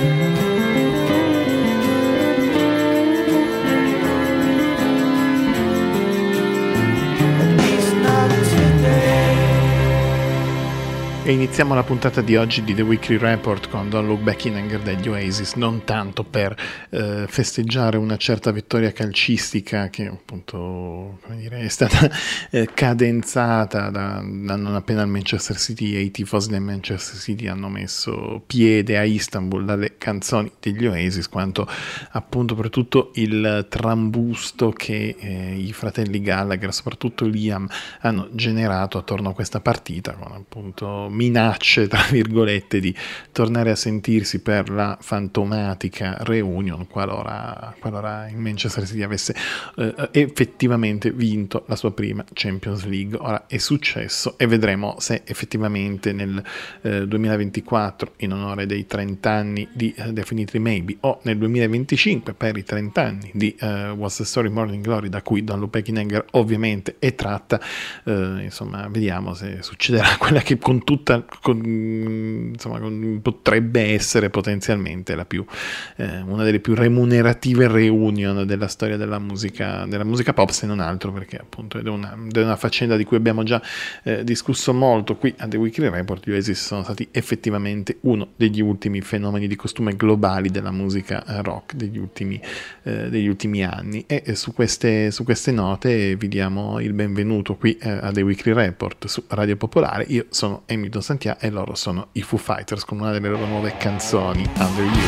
E iniziamo la puntata di oggi di The Weekly Report con Don't Look Back in Anger degli Oasis, non tanto per festeggiare una certa vittoria calcistica che appunto, come dire, è stata cadenzata da non appena il Manchester City e i tifosi del Manchester City hanno messo piede a Istanbul dalle canzoni degli Oasis, quanto appunto per tutto il trambusto che i fratelli Gallagher, soprattutto Liam, hanno generato attorno a questa partita, con appunto minacce tra virgolette di tornare a sentirsi per la fantomatica reunion qualora il Manchester City avesse effettivamente vinto la sua prima Champions League. Ora è successo e vedremo se effettivamente nel 2024, in onore dei 30 anni di Definitely Maybe, o nel 2025 per i 30 anni di What's the Story Morning Glory, da cui Don't Look Back in Anger ovviamente è tratta, insomma vediamo se succederà quella che potrebbe essere potenzialmente una delle più remunerative reunion della storia della musica pop, se non altro perché appunto è una faccenda di cui abbiamo già discusso molto qui a The Weekly Report. Gli Oasis sono stati effettivamente uno degli ultimi fenomeni di costume globali della musica rock degli ultimi anni, e su queste note vi diamo il benvenuto qui a The Weekly Report su Radio Popolare. Io sono Emilio Santia e loro sono i Foo Fighters con una delle loro nuove canzoni, Under You.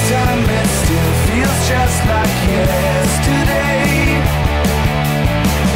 Just like yesterday,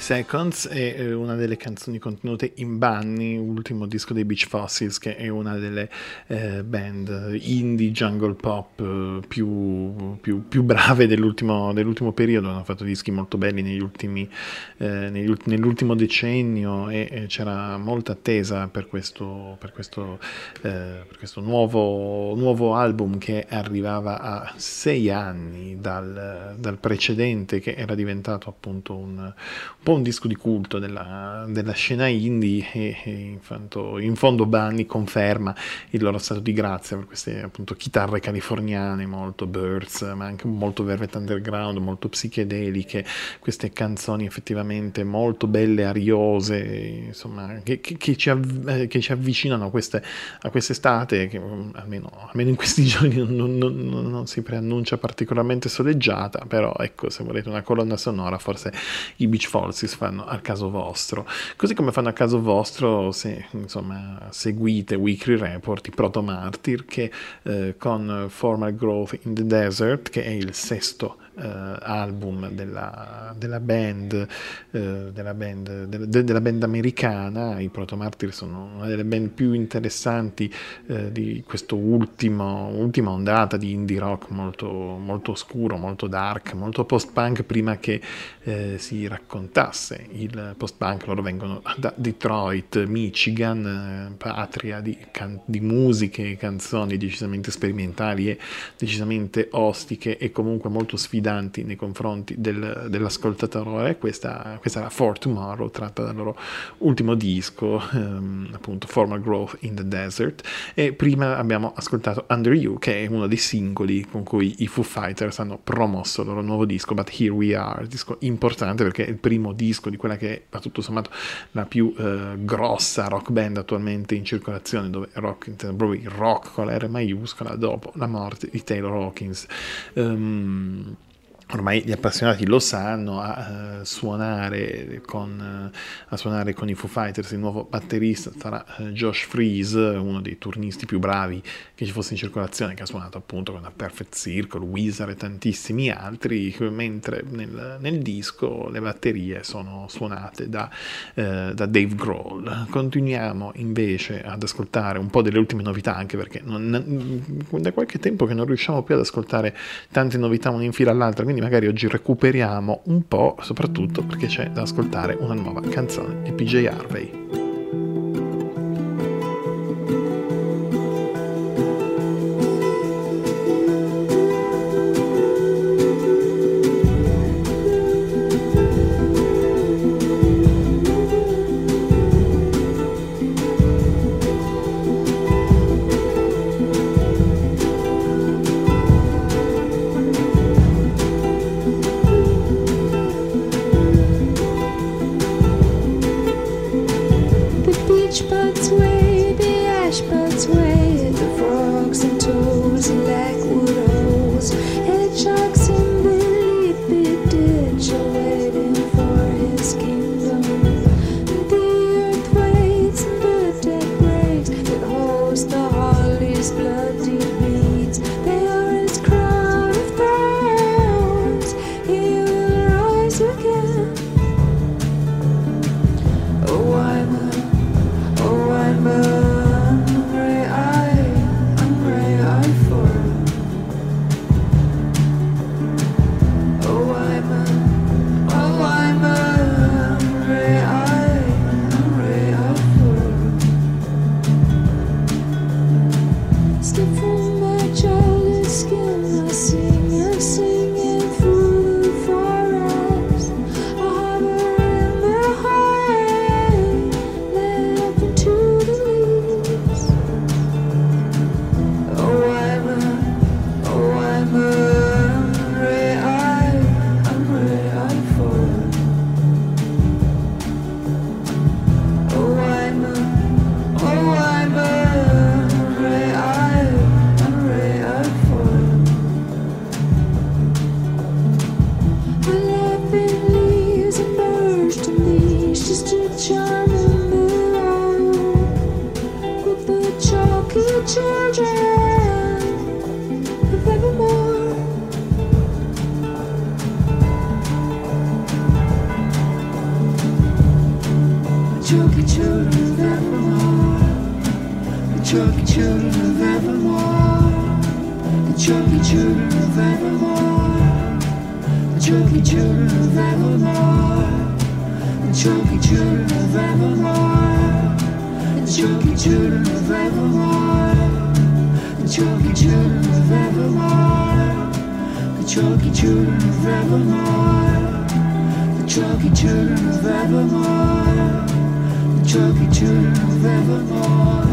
Seconds è una delle canzoni contenute in Bunny, ultimo disco dei Beach Fossils, che è una delle band indie jungle pop più brave dell'ultimo periodo. Hanno fatto dischi molto belli nell'ultimo decennio e c'era molta attesa per questo nuovo album che arrivava a 6 anni dal precedente, che era diventato appunto un po' un disco di culto della scena indie, e in fondo Bunny conferma il loro stato di grazia per queste appunto chitarre californiane molto Birds, ma anche molto Velvet Underground, molto psichedeliche, queste canzoni effettivamente molto belle, ariose, insomma, che ci avvicinano a quest'estate che almeno in questi giorni non si preannuncia particolarmente soleggiata, però ecco, se volete una colonna sonora forse i Beach Fossils fanno al caso vostro, così come fanno al caso vostro se insomma seguite Weekly Report, i Proto Martyr, che con Formal Growth in the Desert, che è il sesto album della band americana. I Proto Martyr sono una delle band più interessanti di questo ultima ondata di indie rock molto, molto oscuro, molto dark, molto post-punk, prima che si raccontasse il post-punk. Loro vengono da Detroit, Michigan, patria di musiche e canzoni decisamente sperimentali e decisamente ostiche e comunque molto sfidanti nei confronti dell'ascoltatore. Questa era For Tomorrow, tratta dal loro ultimo disco, appunto Formal Growth in the Desert. E prima abbiamo ascoltato Under You, che è uno dei singoli con cui i Foo Fighters hanno promosso il loro nuovo disco But Here We Are, disco importante perché è il primo disco di quella che è tutto sommato la più grossa rock band attualmente in circolazione, dove rock intende proprio il rock con la R maiuscola, dopo la morte di Taylor Hawkins. Ormai gli appassionati lo sanno, a suonare con i Foo Fighters il nuovo batterista sarà Josh Freese, uno dei turnisti più bravi che ci fosse in circolazione, che ha suonato appunto con la Perfect Circle, Weezer e tantissimi altri, mentre nel disco le batterie sono suonate da Dave Grohl. Continuiamo invece ad ascoltare un po' delle ultime novità, anche perché da qualche tempo che non riusciamo più ad ascoltare tante novità una in fila all'altra, quindi magari oggi recuperiamo un po', soprattutto perché c'è da ascoltare una nuova canzone di PJ Harvey. chunky children of Evermore, the chunky children of Evermore, the chunky children of Evermore, the chunky children of Evermore, the chunky children of Evermore, the chunky children of Evermore, the chunky children of Evermore, the chunky children of Evermore, the chunky children of Evermore, the chunky children of Evermore.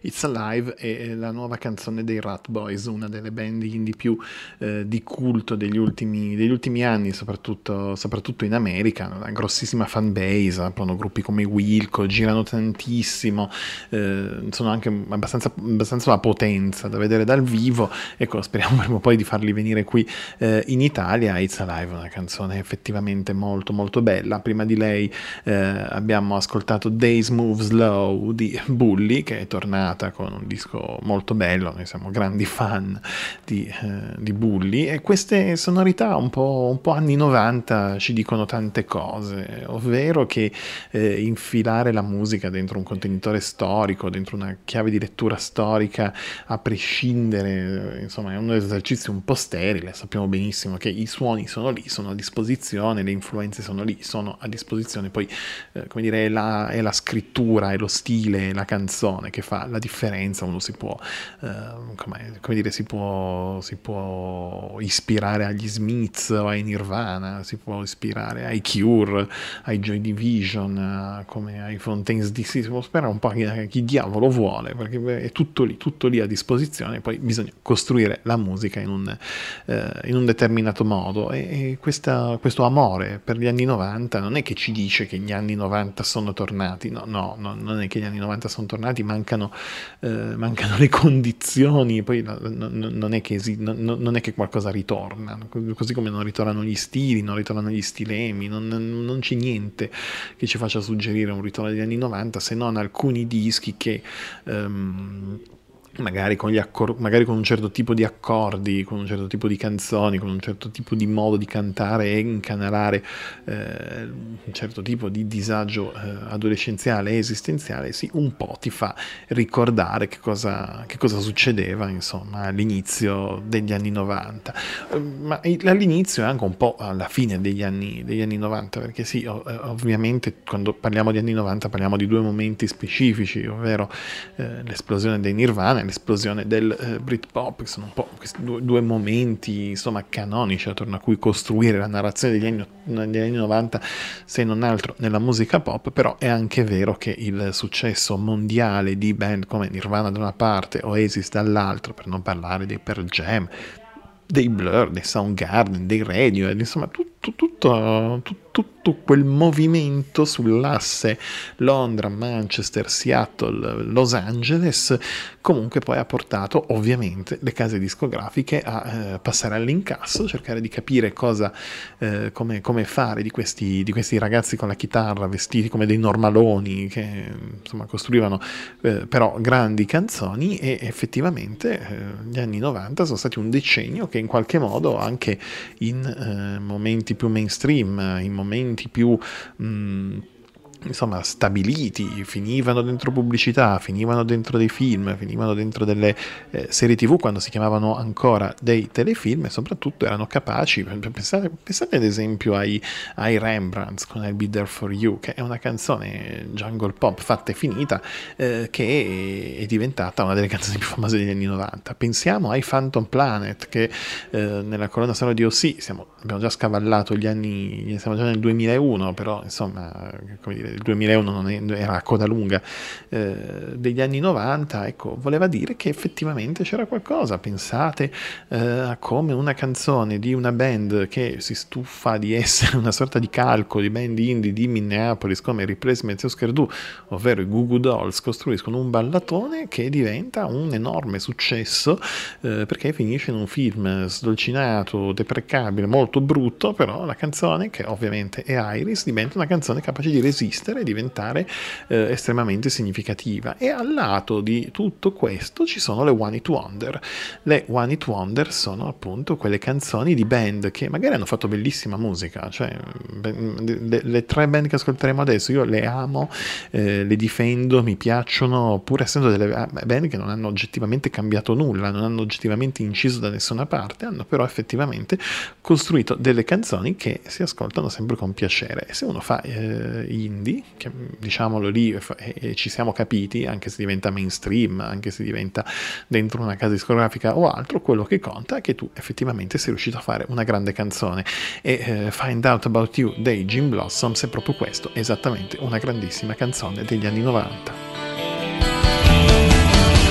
It's Alive è la nuova canzone dei Rat Boys, una delle band indie più di culto degli ultimi anni, soprattutto in America, una grossissima fan base, aprono gruppi come Wilco, girano tantissimo, sono anche abbastanza una potenza da vedere dal vivo. Ecco, speriamo prima o poi di farli venire qui in Italia. It's Alive è una canzone effettivamente molto molto bella. Prima di lei abbiamo ascoltato Days Move Slow di Bully, che è tornata con un disco molto bello. Noi siamo grandi fan di Bully, e queste sonorità un po' anni 90 ci dicono tante cose, ovvero che infilare la musica dentro un contenitore storico, dentro una chiave di lettura storica, a prescindere, insomma, è un esercizio un po' sterile. Sappiamo benissimo che i suoni sono lì, sono a disposizione, le influenze sono lì, sono a disposizione, poi come dire, è la scrittura, è lo stile, la canzone che fa la differenza. Uno si può si può ispirare agli Smiths o ai Nirvana, si può ispirare ai Cure, ai Joy Division, come ai Fontaines DC, si può sperare un po' chi diavolo vuole, perché è tutto lì a disposizione. Poi bisogna costruire la musica in un determinato modo, e questo amore per gli anni 90 non è che ci dice che gli anni 90 sono tornati, no, non è che gli anni 90 sono tornati, mancano le condizioni, poi non è che qualcosa ritorna, così come non ritornano gli stili, non ritornano gli stilemi, non c'è niente che ci faccia suggerire un ritorno degli anni 90, se non alcuni dischi che magari con un certo tipo di accordi, con un certo tipo di canzoni, con un certo tipo di modo di cantare e incanalare un certo tipo di disagio adolescenziale e esistenziale, sì, un po' ti fa ricordare che cosa succedeva, insomma, all'inizio degli anni 90, ma all'inizio e anche un po' alla fine degli anni 90, perché sì, ovviamente quando parliamo di anni 90 parliamo di due momenti specifici, ovvero l'esplosione dei Nirvana, l'esplosione del Britpop, che sono un po' questi due momenti, insomma, canonici attorno a cui costruire la narrazione degli anni 90, se non altro nella musica pop. Però è anche vero che il successo mondiale di band come Nirvana da una parte, Oasis dall'altra, per non parlare dei Pearl Jam, dei Blur, dei Soundgarden, dei Radiohead, insomma tutto quel movimento sull'asse Londra, Manchester, Seattle, Los Angeles, comunque poi ha portato ovviamente le case discografiche a passare all'incasso, cercare di capire come fare di questi ragazzi con la chitarra vestiti come dei normaloni, che insomma costruivano però grandi canzoni. E effettivamente gli anni 90 sono stati un decennio che in qualche modo, anche in momenti più mainstream, in momenti più insomma stabiliti, finivano dentro pubblicità, finivano dentro dei film, finivano dentro delle serie TV quando si chiamavano ancora dei telefilm, e soprattutto erano capaci. Pensate ad esempio ai Rembrandts con I'll Be There For You, che è una canzone jungle pop fatta e finita, che è diventata una delle canzoni più famose degli anni 90. Pensiamo ai Phantom Planet, che nella colonna sonora di O.C. abbiamo già scavallato gli anni, siamo già nel 2001, però insomma, come dire, il 2001 non era a coda lunga degli anni 90, ecco, voleva dire che effettivamente c'era qualcosa. Pensate a come una canzone di una band che si stufa di essere una sorta di calco di band indie di Minneapolis come Replacements e Husker Du, ovvero i Goo Goo Dolls, costruiscono un ballatone che diventa un enorme successo, perché finisce in un film sdolcinato, deprecabile, molto brutto, però la canzone, che ovviamente è Iris, diventa una canzone capace di resistere e diventare estremamente significativa. E al lato di tutto questo ci sono le One Hit Wonder. Le One Hit Wonder sono appunto quelle canzoni di band che magari hanno fatto bellissima musica, cioè le tre band che ascolteremo adesso io le amo, le difendo, mi piacciono, pur essendo delle band che non hanno oggettivamente cambiato nulla, non hanno oggettivamente inciso da nessuna parte, hanno però effettivamente costruito delle canzoni che si ascoltano sempre con piacere. E se uno fa indie, che diciamolo lì, e ci siamo capiti, anche se diventa mainstream, anche se diventa dentro una casa discografica o altro, quello che conta è che tu effettivamente sei riuscito a fare una grande canzone. E Find Out About You dei Gin Blossoms è proprio questo, esattamente una grandissima canzone degli anni 90.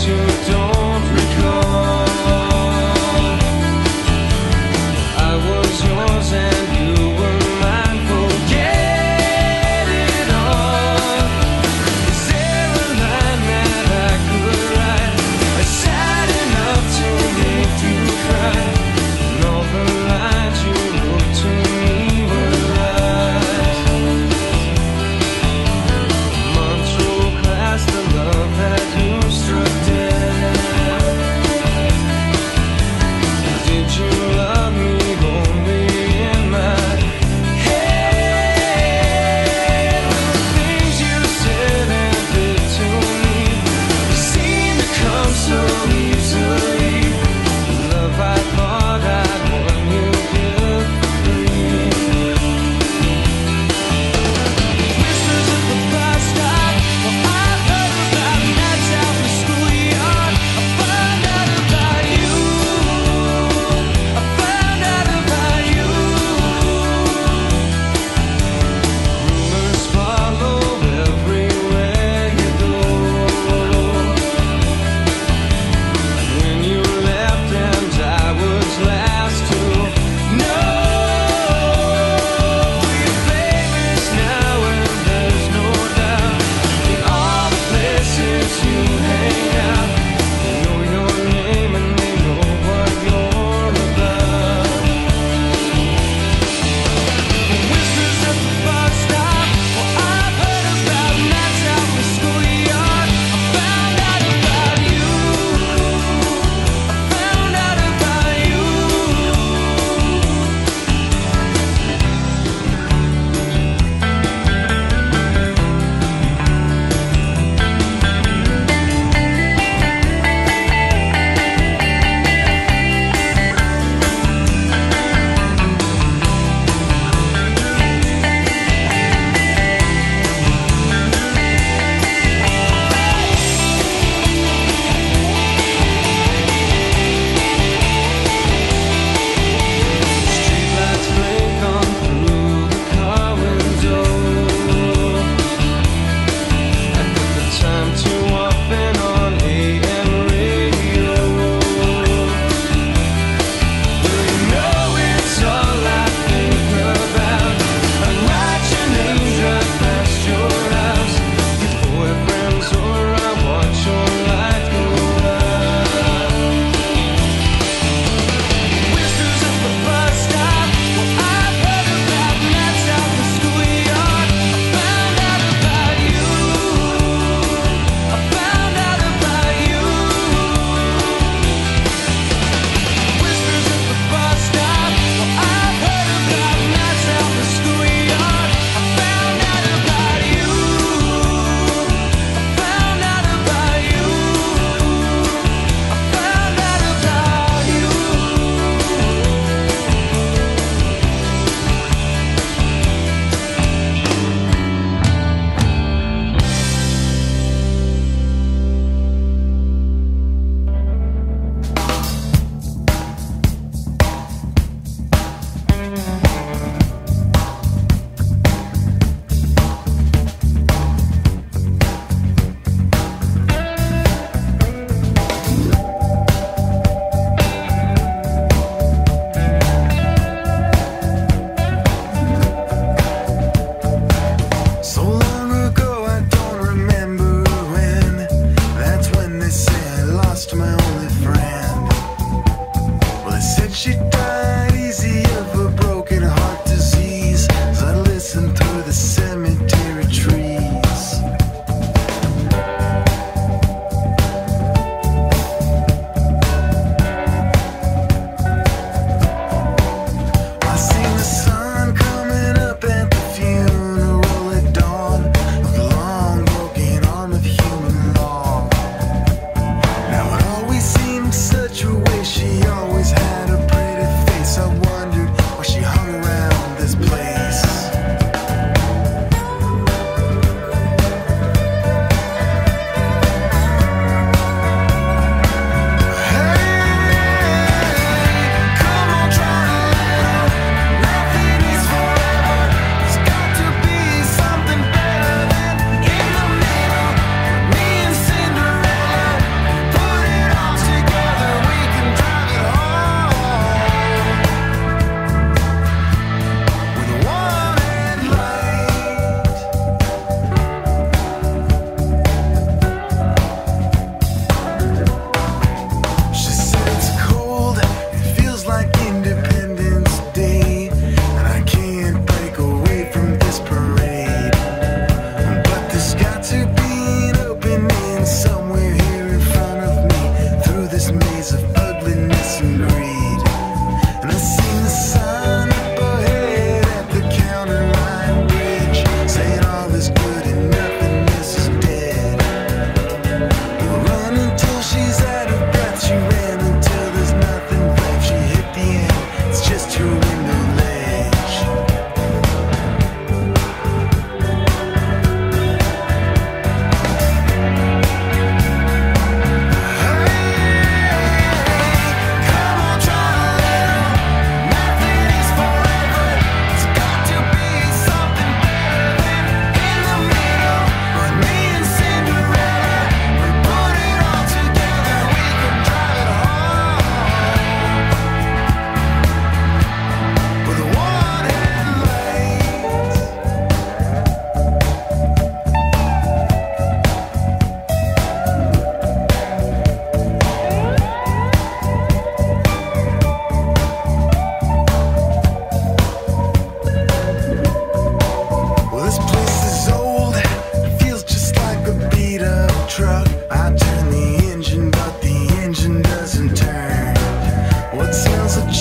Such a way, she always had a pretty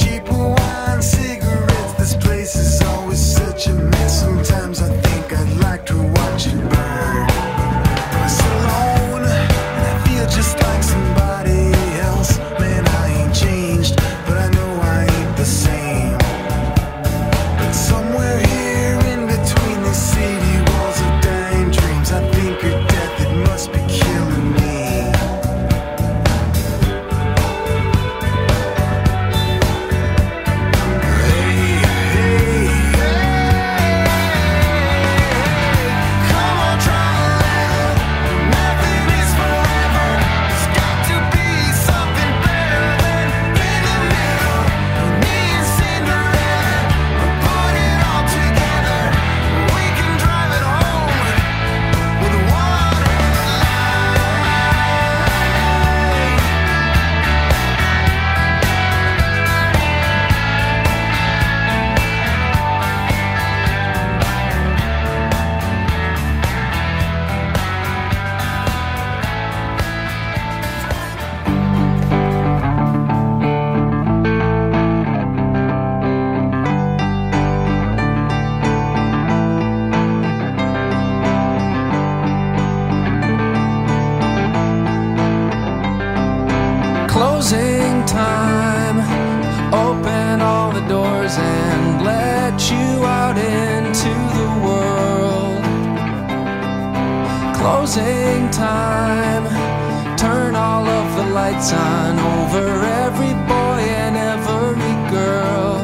Closing time. Turn all of the lights on over every boy and every girl.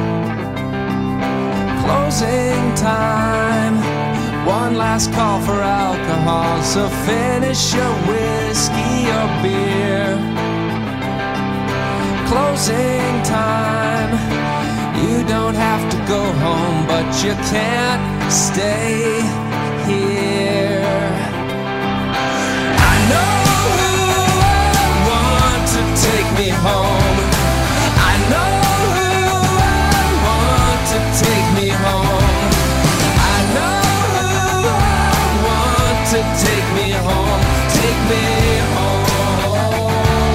Closing time. One last call for alcohol, so finish your whiskey or beer. Closing time. You don't have to go home, but you can't stay here. I know who I want to take me home. I know who I want to take me home. I know who I want to take me home. Take me home.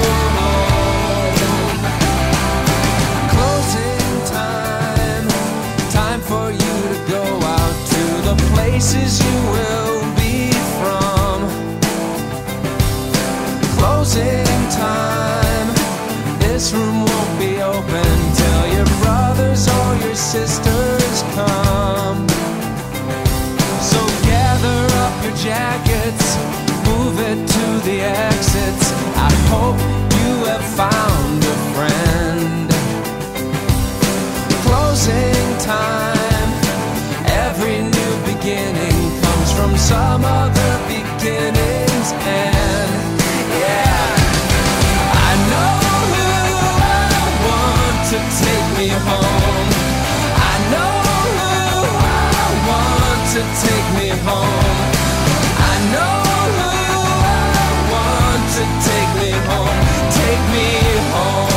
Closing time. Time for you to go out to the places you will be from. Closing time. This room won't be open till your brothers or your sisters come. So gather up your jackets, move it to the exits. I hope you have found a friend. Closing time. Every new beginning comes from some other beginning's end. Yeah, I know who I want to take me home. I know who I want to take me home. I know who I want to take me home. Take me home.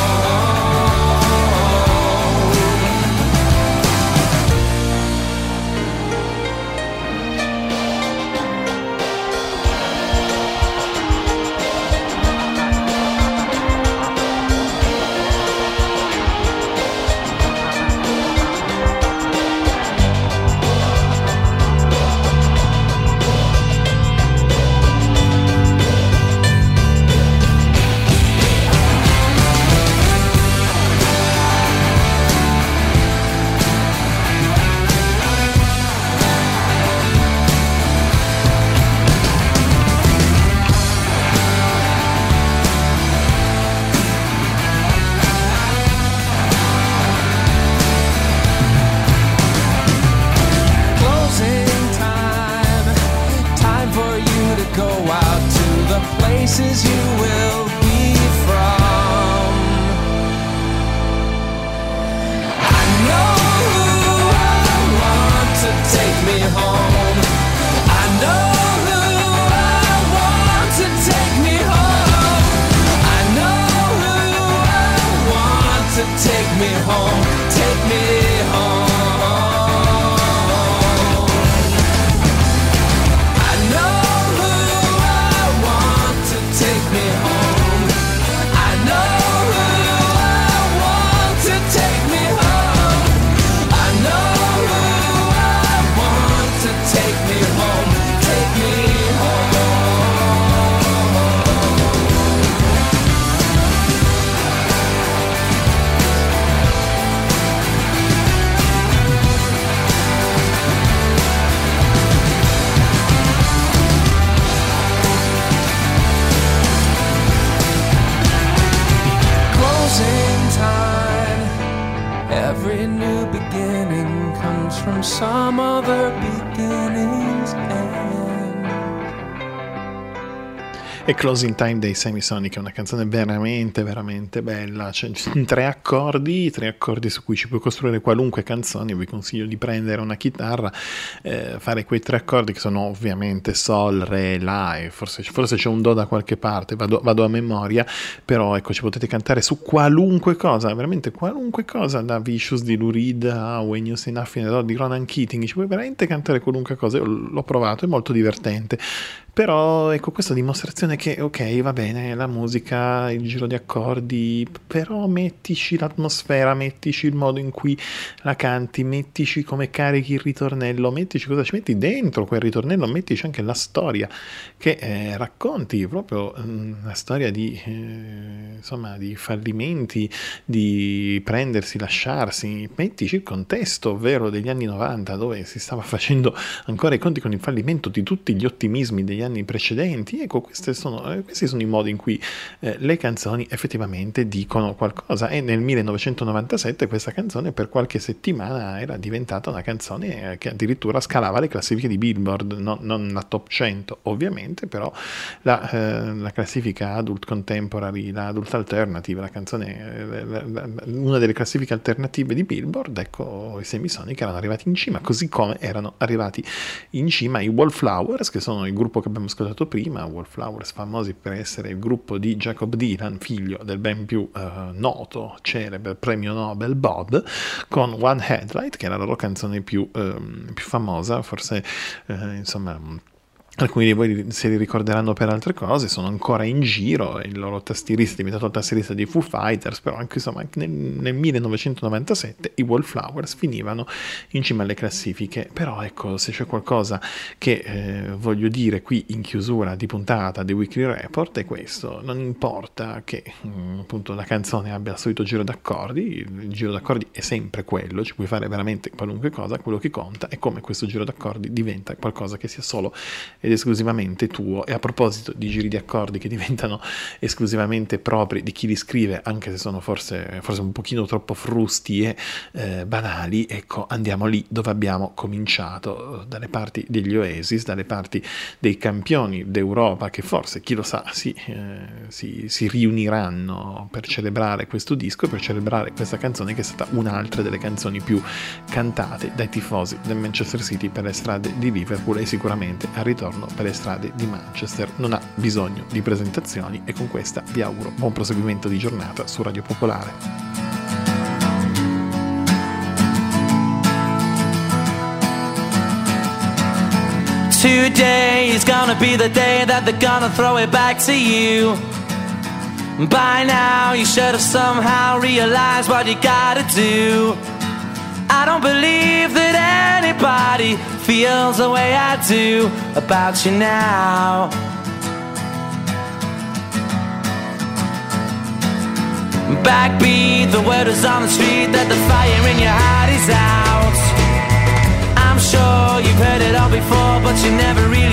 Places you will be from. I know who I want to take me home. I know who I want to take me home. I know who I want to take me home. Take me home. Take me home. I know who I want to take Every new beginning comes from some other beginning's end. E Closing Time dei Semisonic è una canzone veramente veramente bella, c'è tre accordi su cui ci puoi costruire qualunque canzone. Vi consiglio di prendere una chitarra, fare quei tre accordi che sono ovviamente Sol, Re, La, e forse c'è un Do da qualche parte, vado a memoria, però ecco, ci potete cantare su qualunque cosa, veramente qualunque cosa, da Vicious di Lou Reed a When You Say Nothing di Ronan Keating, ci puoi veramente cantare qualunque cosa. Io l'ho provato, è molto divertente. Però ecco, questa dimostrazione che ok, va bene, la musica, il giro di accordi, però mettici l'atmosfera, mettici il modo in cui la canti, mettici come carichi il ritornello, mettici cosa ci metti dentro quel ritornello, mettici anche la storia che racconti, proprio una storia di insomma, di fallimenti, di prendersi, lasciarsi, mettici il contesto, ovvero degli anni 90, dove si stava facendo ancora i conti con il fallimento di tutti gli ottimismi degli anni precedenti. Ecco, questi sono i modi in cui le canzoni effettivamente dicono qualcosa, e nel 1997 questa canzone per qualche settimana era diventata una canzone che addirittura scalava le classifiche di Billboard, non la top 100 ovviamente, però la classifica adult contemporary, la adult alternative, la canzone, una delle classifiche alternative di Billboard. Ecco, i Semisonic erano arrivati in cima, così come erano arrivati in cima i Wallflowers, che sono il gruppo che abbiamo ascoltato prima. Wallflowers, famosi per essere il gruppo di Jacob Dylan, figlio del ben più noto, celebre premio Nobel Bob, con One Headlight, che era la loro canzone più famosa, forse insomma. Alcuni di voi se li ricorderanno per altre cose, sono ancora in giro, il loro tastierista è diventato il tastierista dei Foo Fighters, però anche insomma nel 1997 i Wallflowers finivano in cima alle classifiche. Però ecco, se c'è qualcosa che voglio dire qui in chiusura di puntata di Weekly Report è questo: non importa che appunto la canzone abbia il solito giro d'accordi, il giro d'accordi è sempre quello, ci puoi fare veramente qualunque cosa, quello che conta è come questo giro d'accordi diventa qualcosa che sia solo ed esclusivamente tuo. E a proposito di giri di accordi che diventano esclusivamente propri di chi li scrive, anche se sono forse un pochino troppo frusti e banali, ecco, andiamo lì dove abbiamo cominciato, dalle parti degli Oasis, dalle parti dei campioni d'Europa, che forse, chi lo sa, si riuniranno per celebrare questo disco, per celebrare questa canzone che è stata un'altra delle canzoni più cantate dai tifosi del Manchester City per le strade di Liverpool, e sicuramente al ritorno per le strade di Manchester non ha bisogno di presentazioni. E con questa vi auguro buon proseguimento di giornata su Radio Popolare. Today is gonna be the day that they're gonna throw it back to you. By now you should have somehow realized what you gotta do. I don't believe that anybody feels the way I do about you now. Backbeat, the word is on the street that the fire in your heart is out. I'm sure you've heard it all before, but you never really